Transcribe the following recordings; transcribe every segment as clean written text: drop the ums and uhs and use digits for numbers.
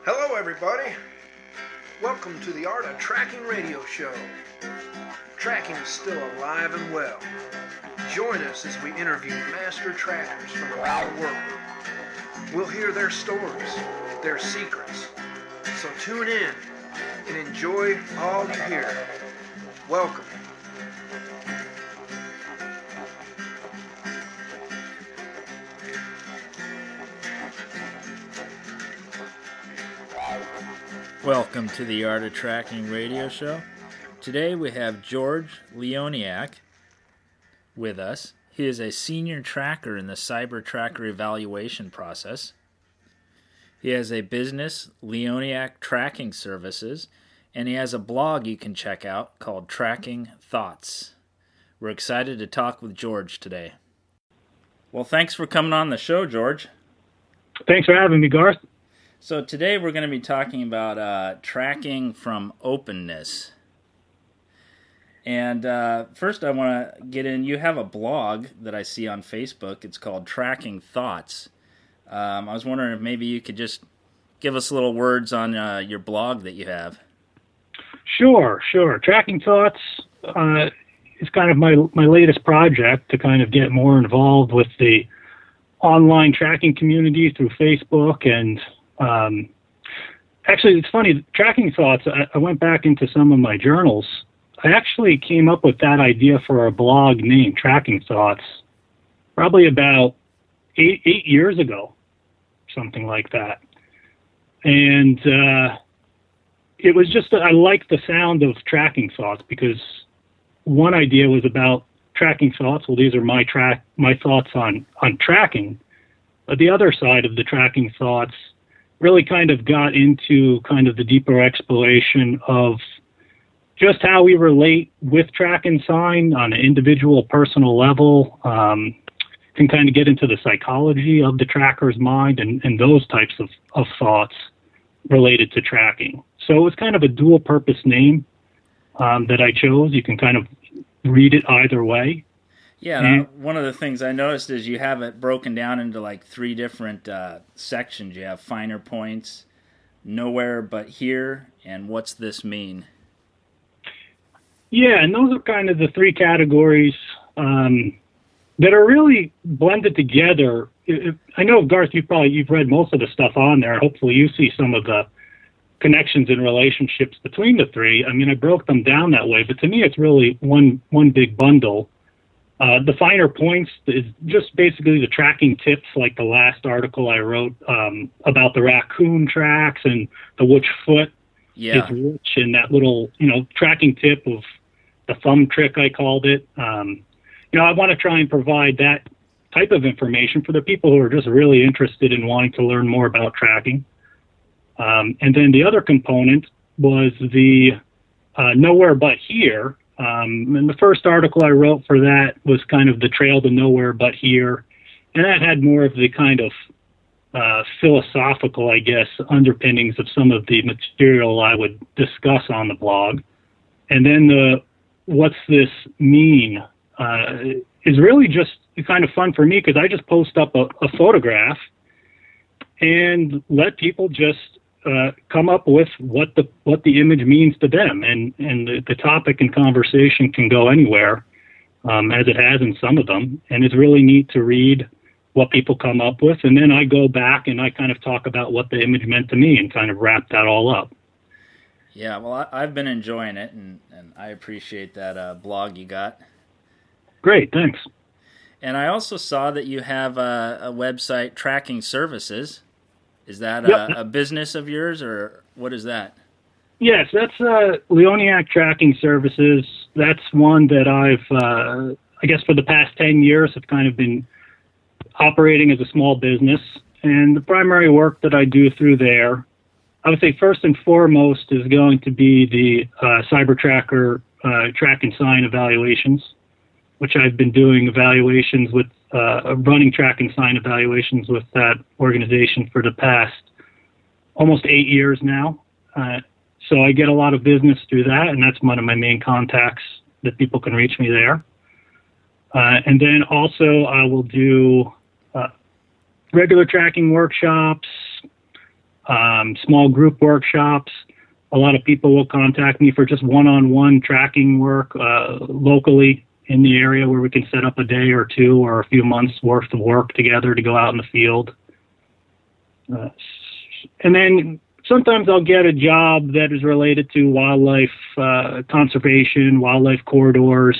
Hello, everybody. Welcome to the Art of Tracking radio show. Tracking is still alive and well. Join us as we interview master trackers from around the world. We'll hear their stories, their secrets. So tune in and enjoy all you hear. Welcome. Welcome to the Art of Tracking radio show. Today we have George Leoniak with us. He is a senior tracker in the Cyber Tracker evaluation process. He has a business, Leoniak Tracking Services, and he has a blog you can check out called Tracking Thoughts. We're excited to talk with George today. Well, thanks for coming on the show, George. Thanks for having me, Garth. So today we're going to be talking about tracking from openness. And first I want to get in, you have a blog that I see on Facebook. It's called Tracking Thoughts. I was wondering if maybe you could just give us little words on your blog that you have. Sure. Tracking Thoughts is kind of my latest project to kind of get more involved with the online tracking community through Facebook. And actually, it's funny, Tracking Thoughts, I went back into some of my journals. I actually came up with that idea for a blog named Tracking Thoughts probably about eight years ago, something like that. And it was just that I liked the sound of Tracking Thoughts because one idea was about tracking thoughts. Well, these are my thoughts on tracking. But the other side of the Tracking Thoughts really kind of got into kind of the deeper exploration of just how we relate with track and sign on an individual personal level, can kind of get into the psychology of the tracker's mind and those types of thoughts related to tracking. So it was kind of a dual purpose name that I chose. You can kind of read it either way. Yeah, one of the things I noticed is you have it broken down into like three different sections. You have finer points, nowhere but here, and what's this mean? Yeah, and those are kind of the three categories that are really blended together. I know, Garth, you've read most of the stuff on there. Hopefully you see some of the connections and relationships between the three. I mean, I broke them down that way, but to me it's really one big bundle. The finer points is just basically the tracking tips, like the last article I wrote about the raccoon tracks and the which foot is which, and that little, tracking tip of the thumb trick, I called it. I want to try and provide that type of information for the people who are just really interested in wanting to learn more about tracking. And then the other component was the nowhere but here. And the first article I wrote for that was kind of the trail to nowhere but here. And that had more of the kind of philosophical, I guess, underpinnings of some of the material I would discuss on the blog. And then the what's this mean is really just kind of fun for me because I just post up a photograph and let people just come up with what the image means to them, and the topic and conversation can go anywhere, as it has in some of them, and it's really neat to read what people come up with, and then I go back and I kind of talk about what the image meant to me and kind of wrap that all up. Yeah, well, I've been enjoying it, and I appreciate that blog you got. Great, thanks. And I also saw that you have a website, Tracking Services. Is that a business of yours, or what is that? Yes, that's Leoniak Tracking Services. That's one that I've, I guess for the past 10 years, have kind of been operating as a small business. And the primary work that I do through there, I would say first and foremost, is going to be the Cyber Tracker track and sign evaluations, which I've been doing evaluations with, running track and sign evaluations with that organization for the past almost 8 years now. So I get a lot of business through that, and that's one of my main contacts that people can reach me there. And then also I will do regular tracking workshops, small group workshops. A lot of people will contact me for just one-on-one tracking work locally in the area where we can set up a day or two or a few months worth of work together to go out in the field. And then sometimes I'll get a job that is related to wildlife conservation, wildlife corridors,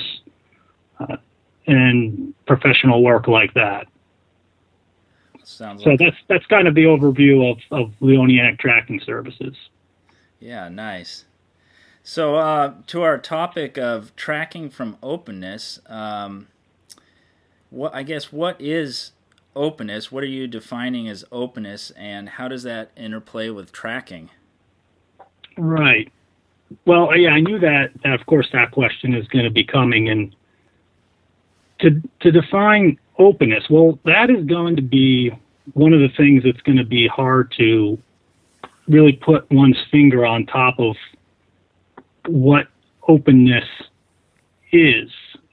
and professional work like that. Sounds so like that's kind of the overview of Leoniak Tracking Services. Yeah, nice. So to our topic of tracking from openness, what is openness? What are you defining as openness, and how does that interplay with tracking? Right. Well, yeah, I knew that of course that question is going to be coming, and to define openness, well, that is going to be one of the things that's going to be hard to really put one's finger on top of what openness is.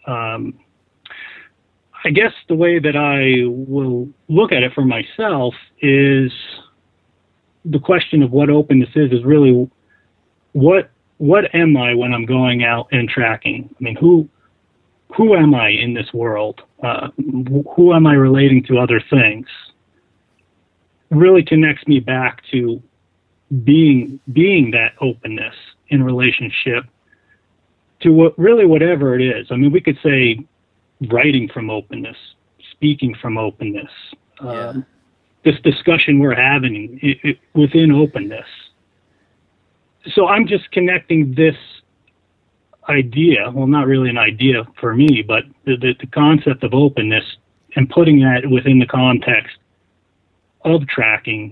I guess the way that I will look at it for myself is the question of what openness is really what am I when I'm going out and tracking? I mean, who am I in this world? Who am I relating to other things? Really connects me back to being that openness in relationship to whatever it is. I mean, we could say writing from openness, speaking from openness, this discussion we're having within openness. So I'm just connecting this idea, well, not really an idea for me, but the concept of openness and putting that within the context of tracking.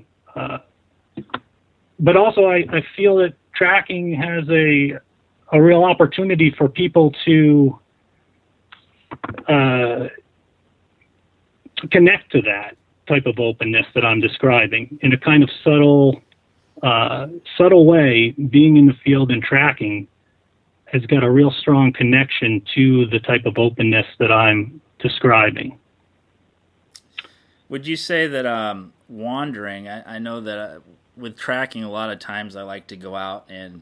But also I feel that tracking has a real opportunity for people to connect to that type of openness that I'm describing in a kind of subtle way. Being in the field and tracking has got a real strong connection to the type of openness that I'm describing. Would you say that wandering, I know that with tracking a lot of times I like to go out and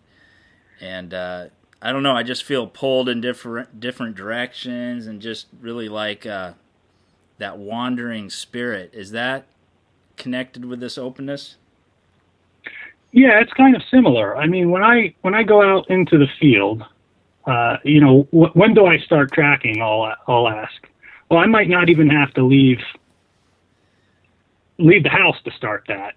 I don't know, I just feel pulled in different directions and just really like that wandering spirit. Is that connected with this openness? Yeah, it's kind of similar. I mean, when I go out into the field, when do I start tracking? I'll ask. Well, I might not even have to leave the house to start that.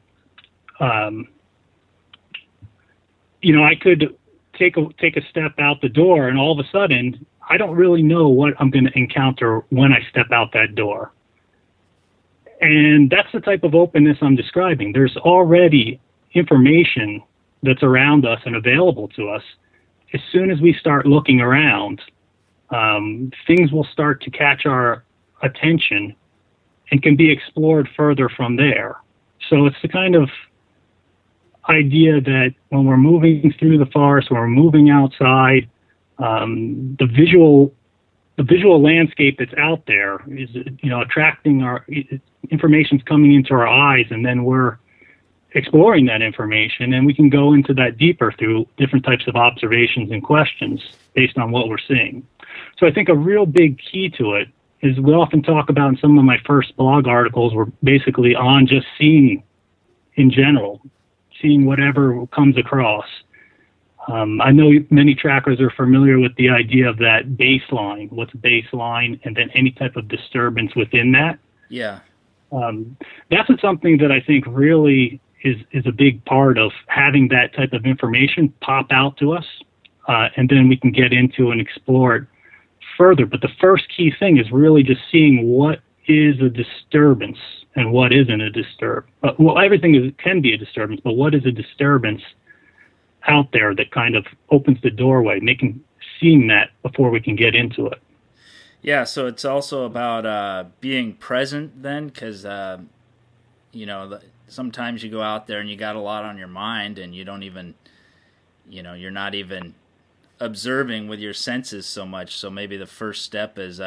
I could take a step out the door, and all of a sudden, I don't really know what I'm going to encounter when I step out that door. And that's the type of openness I'm describing. There's already information that's around us and available to us. As soon as we start looking around, things will start to catch our attention and can be explored further from there. So it's the kind of idea that when we're moving through the forest, when we're moving outside, the visual landscape that's out there is, attracting our information's coming into our eyes, and then we're exploring that information, and we can go into that deeper through different types of observations and questions based on what we're seeing. So I think a real big key to it is we often talk about in some of my first blog articles were basically on just seeing in general, seeing whatever comes across. I know many trackers are familiar with the idea of that baseline, what's baseline, and then any type of disturbance within that. Yeah. That's something that I think really is a big part of having that type of information pop out to us, and then we can get into and explore it further. But the first key thing is really just seeing what is a disturbance and what isn't a disturbance. Well, everything can be a disturbance, but what is a disturbance out there that kind of opens the doorway, seeing that before we can get into it. Yeah, so it's also about being present then, because, sometimes you go out there and you got a lot on your mind and you don't even, you're not even observing with your senses so much. So maybe the first step is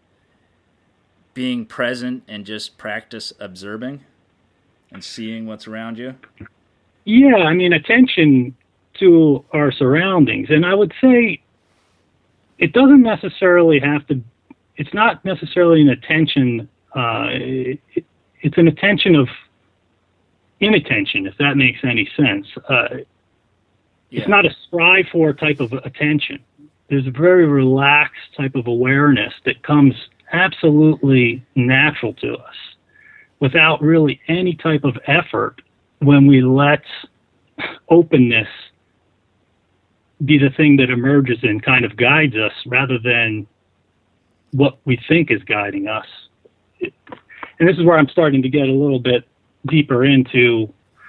being present and just practice observing and seeing what's around you. Yeah, I mean, attention to our surroundings. And I would say it doesn't necessarily have to, it's not necessarily an attention, it's an attention of inattention, if that makes any sense. It's not a strive for type of attention. There's a very relaxed type of awareness that comes absolutely natural to us without really any type of effort when we let openness be the thing that emerges and kind of guides us rather than what we think is guiding us. And this is where I'm starting to get a little bit deeper into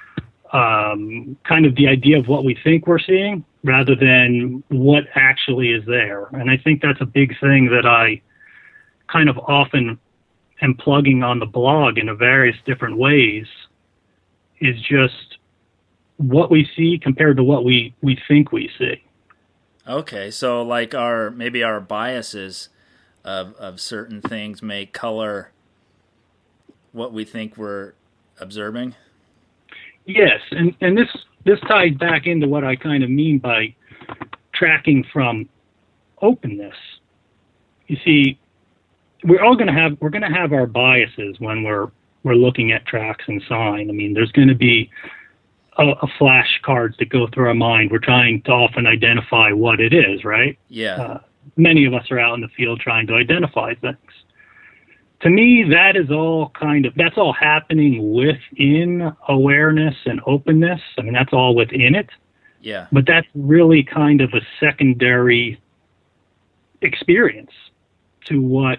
kind of the idea of what we think we're seeing rather than what actually is there. And I think that's a big thing that I kind of often am plugging on the blog in various different ways, is just what we see compared to what we think we see. Okay, so like maybe our biases of certain things may color what we think we're observing? Yes, and this ties back into what I kind of mean by tracking from openness. You see, we're going to have our biases when we're looking at tracks and sign. I mean, there's going to be a flashcards that go through our mind. We're trying to often identify what it is, right? Yeah. Many of us are out in the field trying to identify things. To me, that's all happening within awareness and openness. I mean, that's all within it. Yeah. But that's really kind of a secondary experience to what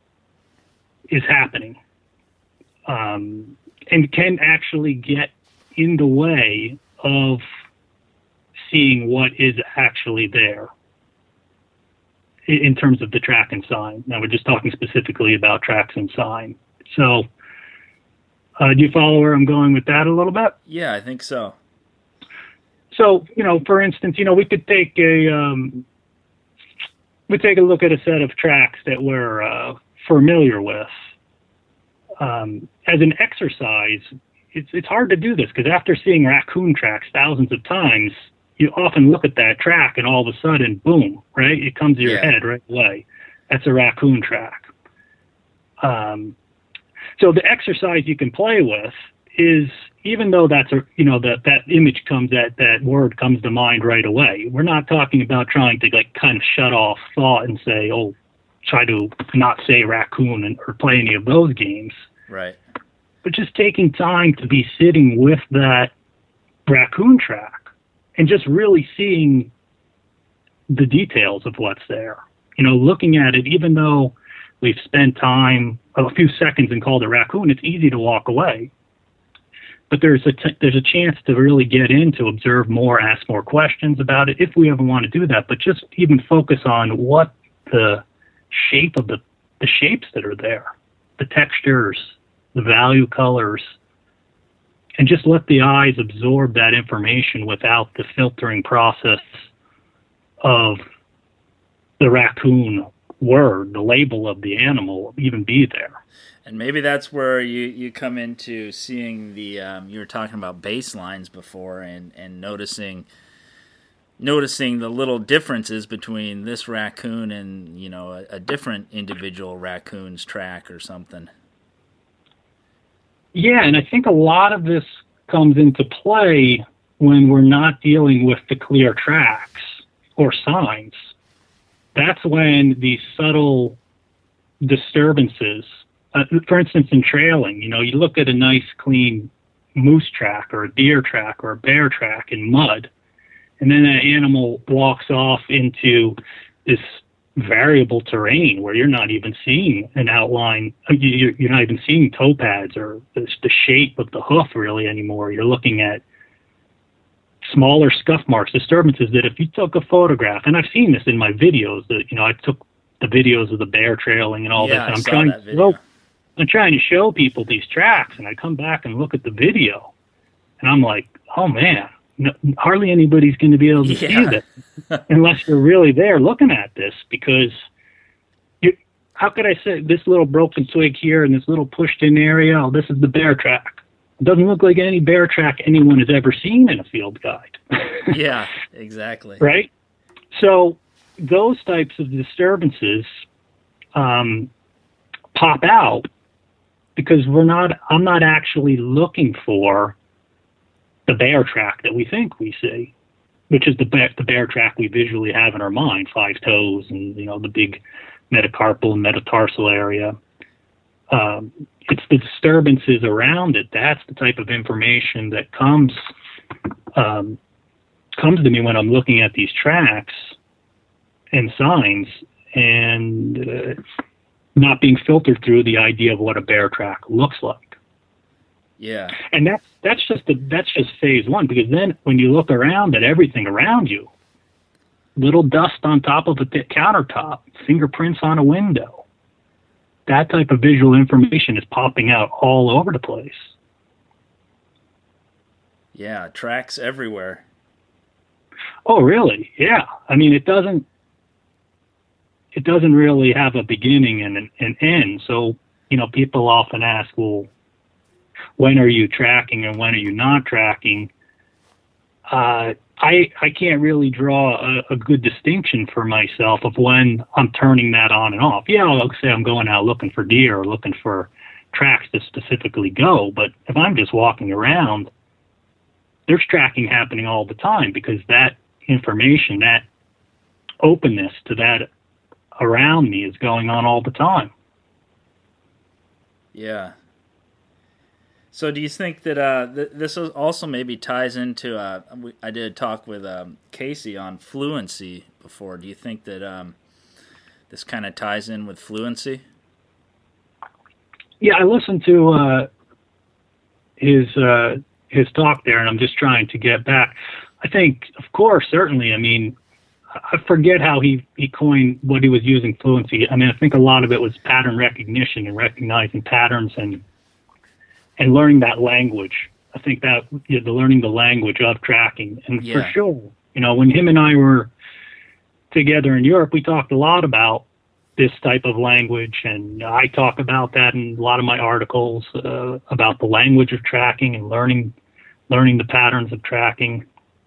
is happening, and can actually get in the way of seeing what is actually there in terms of the track and sign. Now, we're just talking specifically about tracks and sign. So do you follow where I'm going with that a little bit? Yeah, I think so. So, for instance, we could take a look at a set of tracks that we're familiar with. As an exercise, it's hard to do this because after seeing raccoon tracks thousands of times, you often look at that track and all of a sudden, boom, right? It comes to your head right away. That's a raccoon track. So the exercise you can play with is, even though that's that image that word comes to mind right away, we're not talking about trying to kind of shut off thought and say, oh, try to not say raccoon or play any of those games. Right. But just taking time to be sitting with that raccoon track and just really seeing the details of what's there. Looking at it, even though we've spent time, a few seconds, and called it raccoon, it's easy to walk away. But there's a chance to really get in, to observe more, ask more questions about it, if we ever want to do that. But just even focus on what the shape of the shapes that are there, the textures, the value colors, and just let the eyes absorb that information without the filtering process of the raccoon word, the label of the animal even be there. And maybe that's where you come into seeing the, you were talking about baselines before, and noticing the little differences between this raccoon and, a different individual raccoon's track or something. Yeah, and I think a lot of this comes into play when we're not dealing with the clear tracks or signs. That's when these subtle disturbances, for instance, in trailing, you look at a nice, clean moose track or a deer track or a bear track in mud, and then that animal walks off into this variable terrain where you're not even seeing an outline. You're not even seeing toe pads or the shape of the hoof really anymore. You're looking at smaller scuff marks, disturbances that if you took a photograph, and I've seen this in my videos, that I took the videos of the bear trailing and all this, and I'm trying to show people these tracks, and I come back and look at the video, and I'm like, oh man, hardly anybody's going to be able to see this unless you're really there looking at this, because how could I say this little broken twig here and this little pushed in area, oh, this is the bear track. It doesn't look like any bear track anyone has ever seen in a field guide. Yeah, exactly. Right? So those types of disturbances pop out because I'm not actually looking for the bear track that we think we see, which is the bear track we visually have in our mind, 5 toes and, the big metacarpal and metatarsal area. It's the disturbances around it. That's the type of information that comes to me when I'm looking at these tracks and signs and not being filtered through the idea of what a bear track looks like. Yeah. And that's just phase one, because then when you look around at everything around you, little dust on top of a countertop, fingerprints on a window, that type of visual information is popping out all over the place. Yeah, tracks everywhere. Oh, really? Yeah. I mean, it doesn't really have a beginning and an end. So, people often ask, well, when are you tracking and when are you not tracking? I can't really draw a good distinction for myself of when I'm turning that on and off. Yeah, I'll say I'm going out looking for deer or looking for tracks to specifically go, but if I'm just walking around, there's tracking happening all the time because that information, that openness to that around me is going on all the time. Yeah. So do you think that this also maybe ties into, I did talk with Casey on fluency before. Do you think that this kind of ties in with fluency? Yeah, I listened to his talk there, and I'm just trying to get back. I think, of course, certainly, I mean, I forget how he coined what he was using fluency. I mean, I think a lot of it was pattern recognition and recognizing patterns and learning that language. I think that the learning the language of tracking. And for sure, when him and I were together in Europe, we talked a lot about this type of language, and I talk about that in a lot of my articles about the language of tracking and learning the patterns of tracking.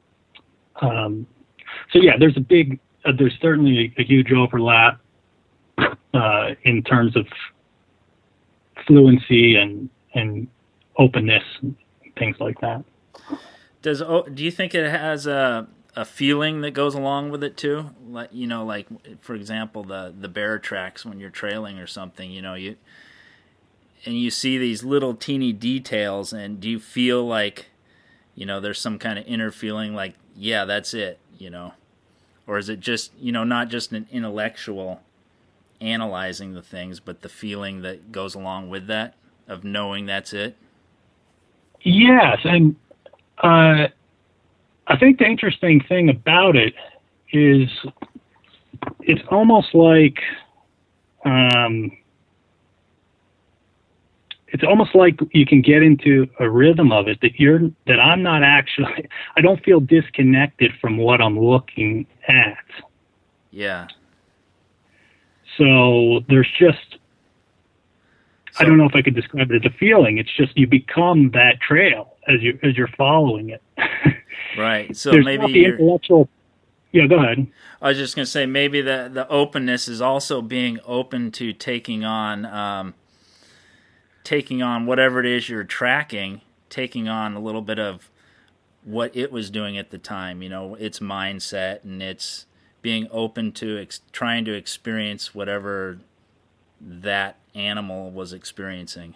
So yeah, there's certainly a huge overlap in terms of fluency and openness and things like that. Do you think it has a feeling that goes along with it too? Like for example, the bear tracks when you're trailing or something, you see these little teeny details, and do you feel like, there's some kind of inner feeling like, yeah, that's it, or is it just, not just an intellectual analyzing the things, but the feeling that goes along with that of knowing that's it? Yes, and I think the interesting thing about it is it's almost like you can get into a rhythm of it that I'm not actually, I don't feel disconnected from what I'm looking at. Yeah. So there's just, I don't know if I could describe it as a feeling. It's just you become that trail as you're following it. Right. So there's maybe not the intellectual. Yeah, go ahead. I was just going to say maybe the openness is also being open to taking on whatever it is you're tracking, taking on a little bit of what it was doing at the time. Its mindset, and it's being open to trying to experience whatever that animal was experiencing.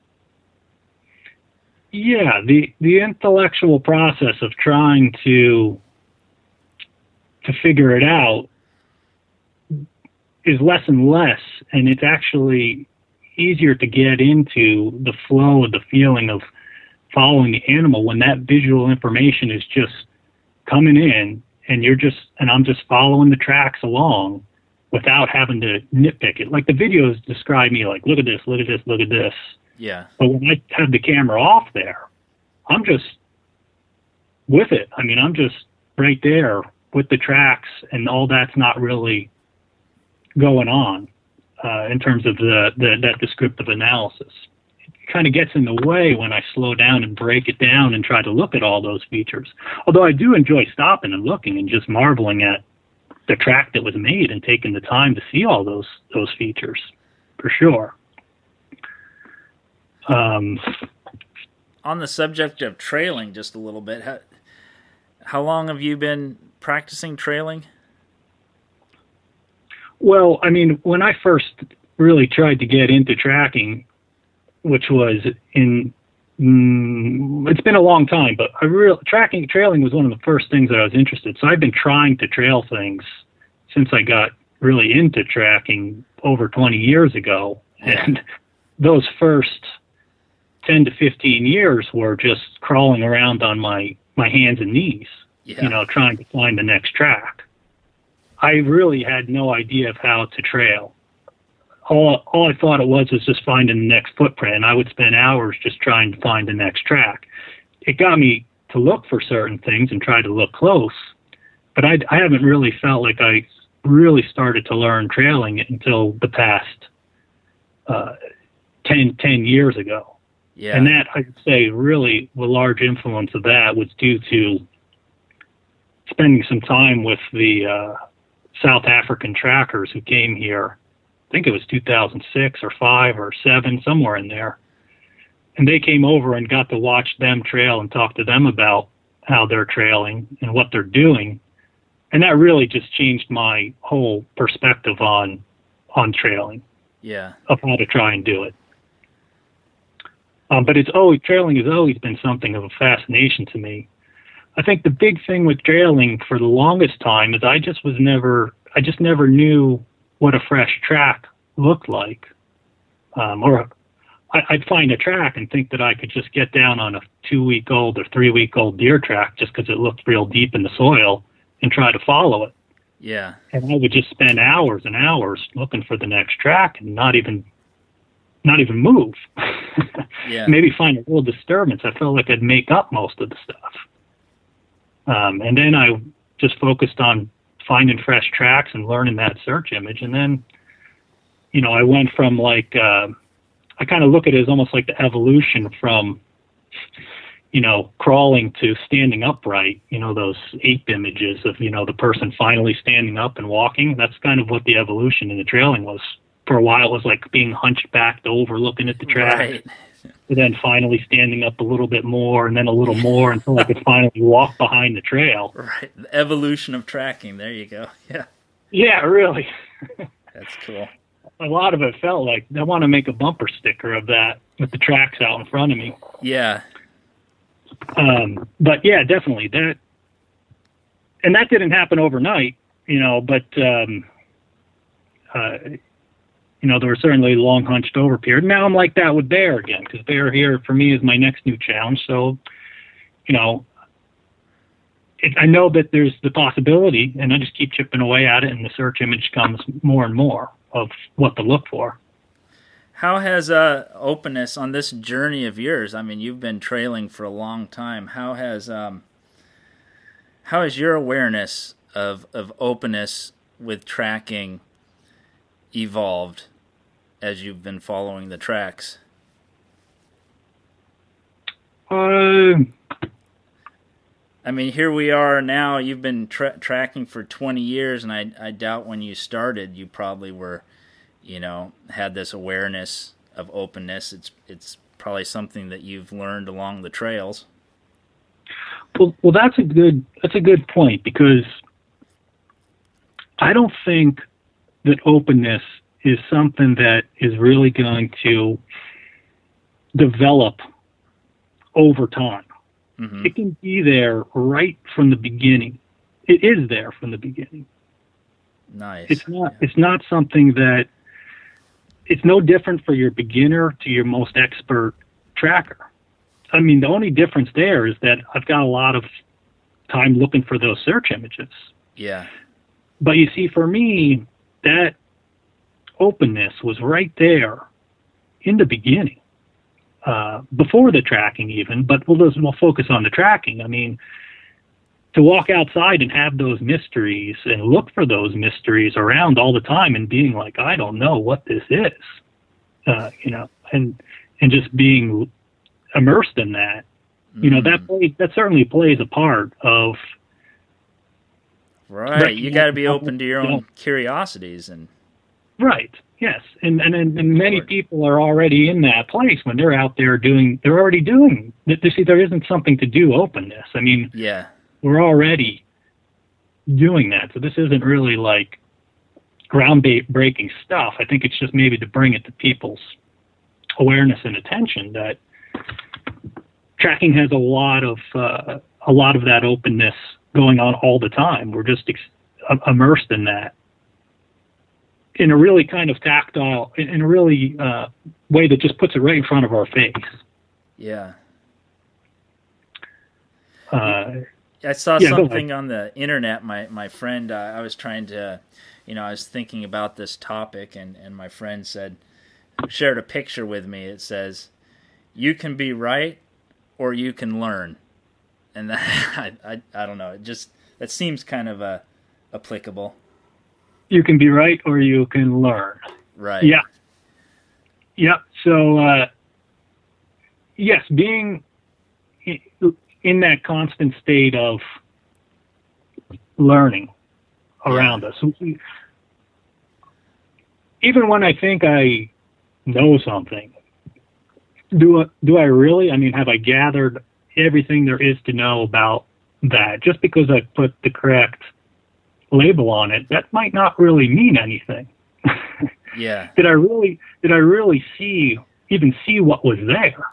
Yeah, the intellectual process of trying to figure it out is less and less, and it's actually easier to get into the flow of the feeling of following the animal when that visual information is just coming in, and I'm just following the tracks along without having to nitpick it. Like the videos describe me like, look at this, look at this, look at this. Yeah. But when I have the camera off there, I'm just with it. I mean, I'm just right there with the tracks, and all that's not really going on in terms of that descriptive analysis. kind of gets in the way when I slow down and break it down and try to look at all those features. Although I do enjoy stopping and looking and just marveling at the track that was made and taking the time to see all those features, for sure. On the subject of trailing, just a little bit, how long have you been practicing trailing? Well, I mean, when I first really tried to get into tracking, which was it's been a long time, but trailing was one of the first things that I was interested. So I've been trying to trail things since I got really into tracking over 20 years ago. And those first 10 to 15 years were just crawling around on my hands and knees, trying to find the next track. I really had no idea of how to trail. All I thought it was just finding the next footprint, and I would spend hours just trying to find the next track. It got me to look for certain things and try to look close, but I haven't really felt like I really started to learn trailing until the past 10 years ago. Yeah. And that, I'd say, really the large influence of that was due to spending some time with the South African trackers who came here. I think it was 2006 or 5 or 7, somewhere in there. And they came over and got to watch them trail and talk to them about how they're trailing and what they're doing. And that really just changed my whole perspective on trailing. Yeah. Of how to try and do it. But trailing has always been something of a fascination to me. I think the big thing with trailing for the longest time is I just never knew what a fresh track looked like. Or I'd find a track and think that I could just get down on a 2-week-old or 3-week-old deer track just because it looked real deep in the soil and try to follow it. Yeah. And I would just spend hours and hours looking for the next track and not even move. Yeah. Maybe find a little disturbance. I felt like I'd make up most of the stuff. And then I just focused on finding fresh tracks and learning that search image. And then, I went from I kind of look at it as almost like the evolution from, crawling to standing upright, those ape images of, the person finally standing up and walking. That's kind of what the evolution in the trailing was. For a while, it was like being hunched back over, looking at the track. Right. And then finally standing up a little bit more and then a little more until I could finally walk behind the trail. Right. The evolution of tracking. There you go. Yeah. Yeah, really. That's cool. A lot of it felt like I want to make a bumper sticker of that with the tracks out in front of me. Yeah. But yeah, definitely that. And that didn't happen overnight, but, there was certainly a long hunched over period. Now I'm like that with bear again, because bear here for me is my next new challenge. So, I know that there's the possibility, and I just keep chipping away at it, and the search image comes more and more of what to look for. How has openness on this journey of yours? I mean, you've been trailing for a long time. How has your awareness of openness with tracking evolved as you've been following the tracks? I mean, here we are now. You've been tracking for 20 years, and I doubt when you started, you probably were, had this awareness of openness. It's probably something that you've learned along the trails. Well, that's a good point, because I don't think that openness is something that is really going to develop over time. Mm-hmm. It can be there right from the beginning. It is there from the beginning. Nice. It's not something that, it's no different for your beginner to your most expert tracker. I mean, the only difference there is that I've got a lot of time looking for those search images. Yeah. But you see, for me, that openness was right there in the beginning, before the tracking even, but we'll focus on the tracking. I mean, to walk outside and have those mysteries and look for those mysteries around all the time and being like, I don't know what this is, and and just being immersed in that, that certainly plays a part of. Right. You got to be open to your own curiosities and. Right. Yes. And many people are already in that place when they're out there they're already doing. See, there isn't something to do openness. I mean, yeah, we're already doing that. So this isn't really like groundbreaking stuff. I think it's just maybe to bring it to people's awareness and attention that tracking has a lot of that openness going on all the time. We're just immersed in that in a really kind of tactile, in a really way that just puts it right in front of our face. Yeah. I saw something on the internet. My friend, I was trying to, I was thinking about this topic, and my friend shared a picture with me. It says, "You can be right, or you can learn," and that, I don't know. That seems kind of applicable. You can be right, or you can learn. Right. Yeah. Yeah. So, yes, being in that constant state of learning around us. Even when I think I know something, do I really? I mean, have I gathered everything there is to know about that? Just because I put the correct label on it, that might not really mean anything. Yeah. Did I really see what was there?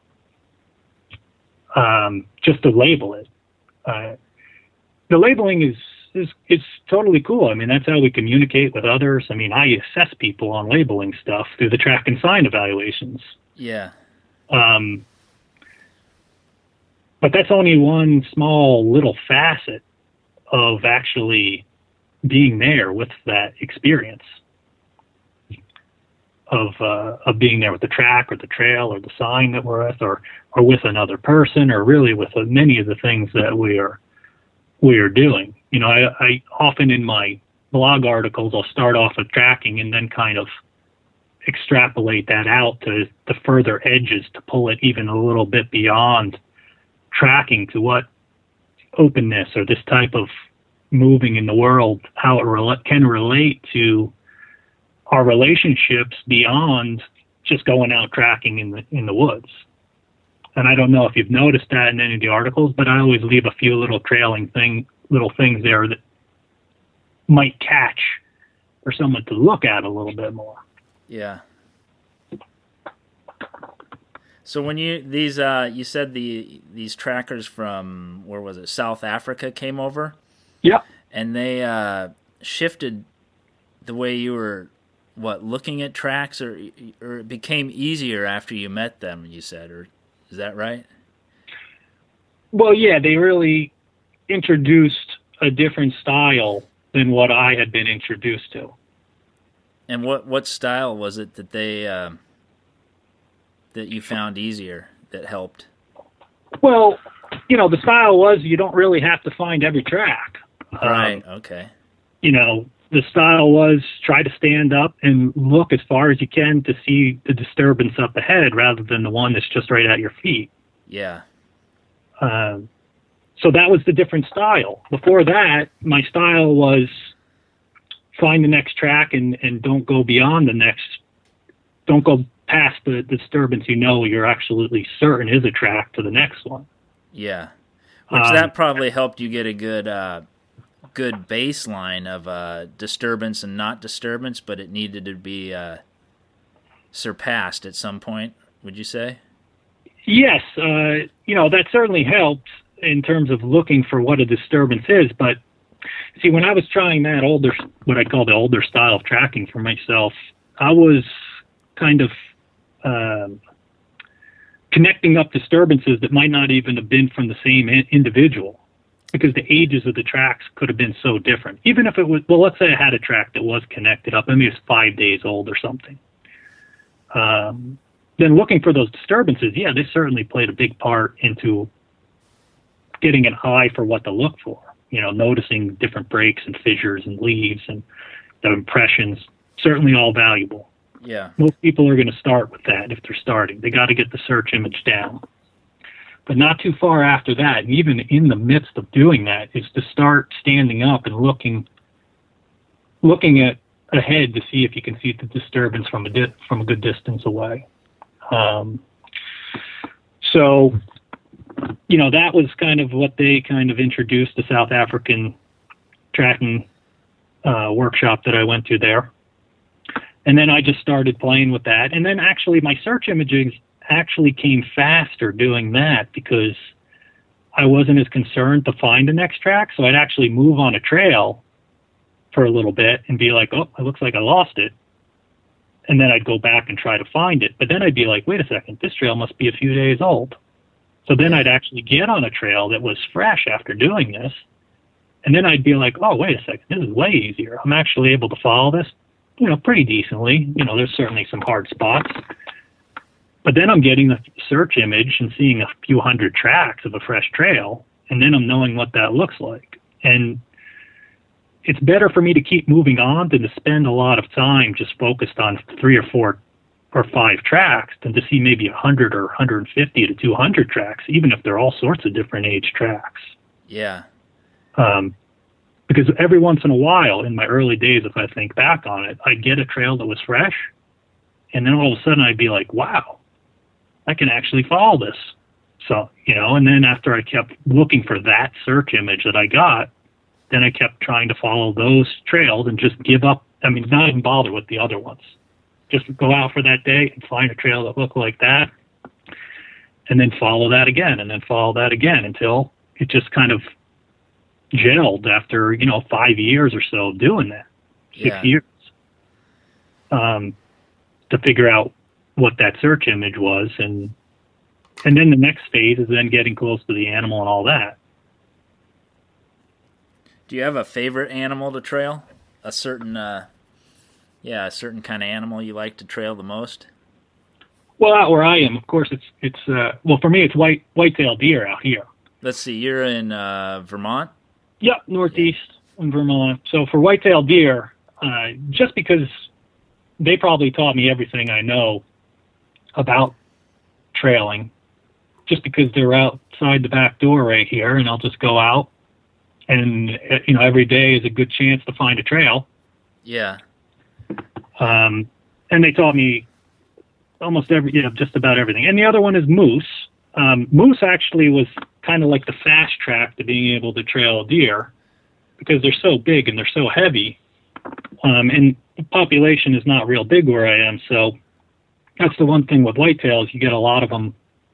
Just to label it. The labeling is totally cool. I mean, that's how we communicate with others. I mean, I assess people on labeling stuff through the track and sign evaluations. Yeah. But that's only one small little facet of actually being there with that experience of being there with the track or the trail or the sign that we're with, or with another person, or really with many of the things that we are doing. I often in my blog articles, I'll start off with tracking and then kind of extrapolate that out to the further edges to pull it even a little bit beyond tracking to what openness or this type of moving in the world, how it can relate to our relationships beyond just going out tracking in the woods. And I don't know if you've noticed that in any of the articles, but I always leave a few little little things there that might catch for someone to look at a little bit more. Yeah. So when you said these trackers from, where was it, South Africa came over? Yep. And they shifted the way you were looking at tracks, or it became easier after you met them, you said, or is that right? Well, yeah, they really introduced a different style than what I had been introduced to. And what style was it that they that you found easier, that helped? Well, the style was you don't really have to find every track. Right. Okay. The style was try to stand up and look as far as you can to see the disturbance up ahead rather than the one that's just right at your feet. Yeah. So that was the different style. Before that, my style was find the next track and don't go beyond don't go past the disturbance you're absolutely certain is a track to the next one. Yeah. Which that probably helped you get a good baseline of disturbance and not disturbance, but it needed to be surpassed at some point, would you say? Yes, that certainly helped in terms of looking for what a disturbance is. But see, when I was trying that what I call the older style of tracking for myself, I was kind of connecting up disturbances that might not even have been from the same individual, because the ages of the tracks could have been so different. Even if it was, let's say I had a track that was connected up, maybe it was 5 days old or something. Then looking for those disturbances, yeah, they certainly played a big part into getting an eye for what to look for. Noticing different breaks and fissures and leaves and the impressions, certainly all valuable. Yeah. Most people are going to start with that if they're starting. They got to get the search image down. But not too far after that, and even in the midst of doing that, is to start standing up and looking at ahead to see if you can see the disturbance from a good distance away. So, that was kind of what they kind of introduced the South African tracking workshop that I went to there. And then I just started playing with that. And then actually my search images actually came faster doing that because I wasn't as concerned to find the next track. So I'd actually move on a trail for a little bit and be like, oh, it looks like I lost it. And then I'd go back and try to find it. But then I'd be like, wait a second, this trail must be a few days old. So then I'd actually get on a trail that was fresh after doing this. And then I'd be like, oh, wait a second, this is way easier. I'm actually able to follow this, pretty decently. There's certainly some hard spots. But then I'm getting the search image and seeing a few hundred tracks of a fresh trail. And then I'm knowing what that looks like. And it's better for me to keep moving on than to spend a lot of time just focused on 3 or 4 or 5 tracks than to see maybe 100 or 150 to 200 tracks, even if they're all sorts of different age tracks. Yeah. Because every once in a while, in my early days, if I think back on it, I'd get a trail that was fresh, and then all of a sudden I'd be like, wow, I can actually follow this. So, and then after I kept looking for that search image that I got, then I kept trying to follow those trails and just give up. Not even bother with the other ones. Just go out for that day and find a trail that looked like that, and then follow that again, and then follow that again until it just kind of gelled after, 5 years or so of doing that, 6 years, to figure out what that search image was. And then the next phase is then getting close to the animal and all that. Do you have a favorite animal to trail? A certain kind of animal you like to trail the most? Well, out where I am, of course, it's for me, it's white-tailed deer out here. Let's see, you're in Vermont? Yep, northeast in Vermont. So for white-tailed deer, just because they probably taught me everything I know about trailing, just because they're outside the back door right here, and I'll just go out, and every day is a good chance to find a trail. Yeah. And they taught me almost just about everything. And the other one is moose. Moose actually was kind of like the fast track to being able to trail a deer because they're so big and they're so heavy. And the population is not real big where I am. So that's the one thing with whitetails. You get a lot of them,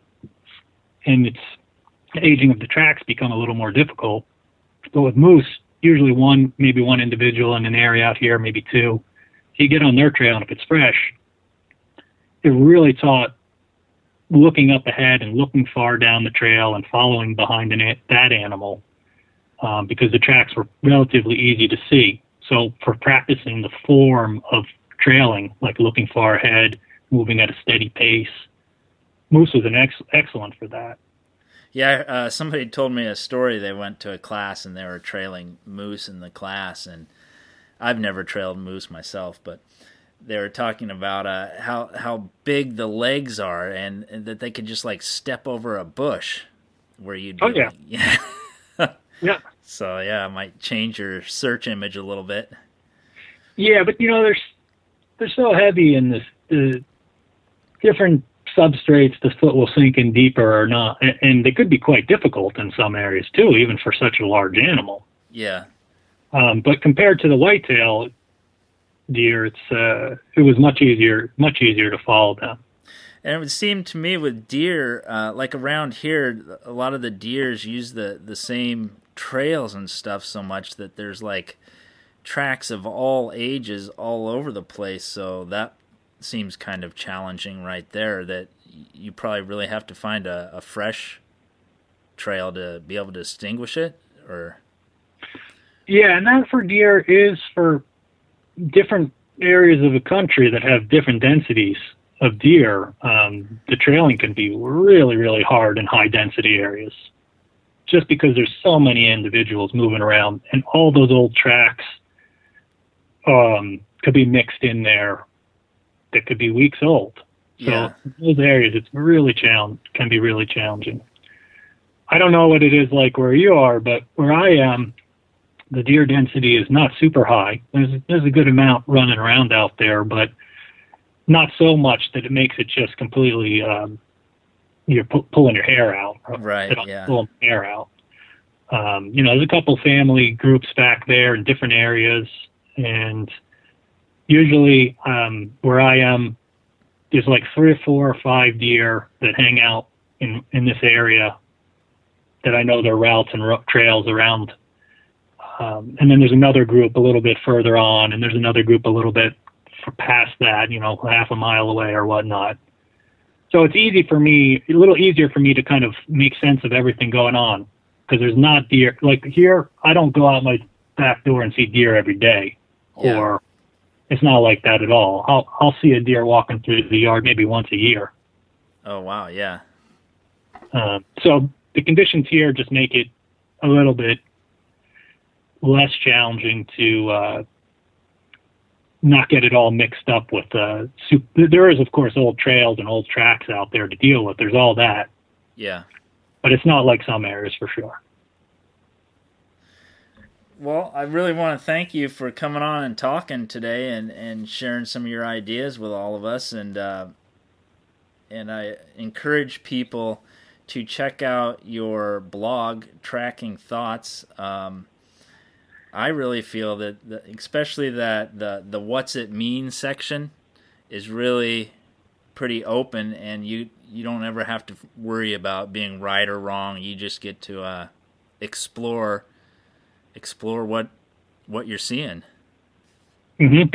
and the aging of the tracks become a little more difficult. But with moose, usually maybe one individual in an area out here, maybe 2. You get on their trail, and if it's fresh, it really taught looking up ahead and looking far down the trail and following behind that animal because the tracks were relatively easy to see. So for practicing the form of trailing, like looking far ahead, moving at a steady pace, moose was excellent for that. Yeah, somebody told me a story. They went to a class and they were trailing moose in the class, and I've never trailed moose myself, but they were talking about how big the legs are and that they could just like step over a bush where you'd be. Oh, yeah. Yeah. So, yeah, it might change your search image a little bit. Yeah, but, they're so heavy in the different substrates the foot will sink in deeper or not. And they could be quite difficult in some areas, too, even for such a large animal. Yeah. But compared to the whitetail deer, it was much easier to follow them. And it would seem to me with deer, like around here, a lot of the deers use the same trails and stuff so much that there's like tracks of all ages all over the place. So that seems kind of challenging right there, that you probably really have to find a fresh trail to be able to distinguish it. Or yeah, and that for deer is for different areas of the country that have different densities of deer. The trailing can be really, really hard in high density areas just because there's so many individuals moving around, and all those old tracks could be mixed in there that could be weeks old. So Yeah. in those areas, it's really can be really challenging. I don't know what it is like where you are, but where I am, the deer density is not super high. There's a good amount running around out there, but not so much that it makes it just completely you're pulling your hair out. Right. Yeah. Pulling my hair out. There's a couple family groups back there in different areas, and usually where I am, there's like 3 or 4 or 5 deer that hang out in this area that I know their routes and trails around. And then there's another group a little bit further on, and there's another group a little bit past that, half a mile away or whatnot. So it's a little easier for me to kind of make sense of everything going on, because there's not deer. Like here, I don't go out my back door and see deer every day, Yeah. or it's not like that at all. I'll see a deer walking through the yard maybe once a year. Oh, wow. Yeah. So the conditions here just make it a little bit less challenging to not get it all mixed up with there is, of course, old trails and old tracks out there to deal with. There's all that, Yeah. but it's not like some areas for sure. Well, I really want to thank you for coming on and talking today and sharing some of your ideas with all of us. And I encourage people to check out your blog, Tracking Thoughts. I really feel that, especially that the what's it mean section is really pretty open, and you don't ever have to worry about being right or wrong. You just get to explore what you're seeing. Mm-hmm.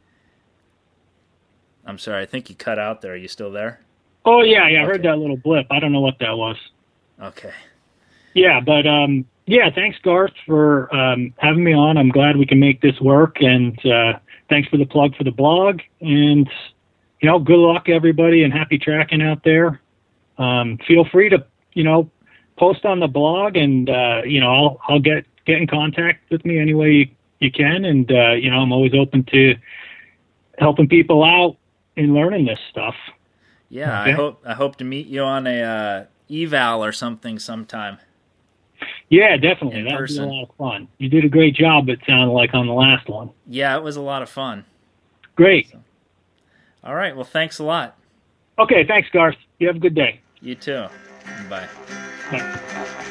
I'm sorry, I think you cut out there. Are you still there? Oh, yeah, I Okay. heard that little blip. I don't know what that was. Okay. Yeah, but thanks, Garth, for having me on. I'm glad we can make this work, and thanks for the plug for the blog. And good luck, everybody, and happy tracking out there. Feel free to post on the blog, and I'll get in contact with me any way you can, and I'm always open to helping people out in learning this stuff. Yeah, Okay. I hope to meet you on a eval or something sometime. Yeah, definitely. In That would be a person. lot of fun. You did a great job, it sounded like, on the last one. Yeah, it was a lot of fun. Great. All right, well, thanks a lot. Okay, thanks, Garth. You have a good day. You too. Bye. Bye.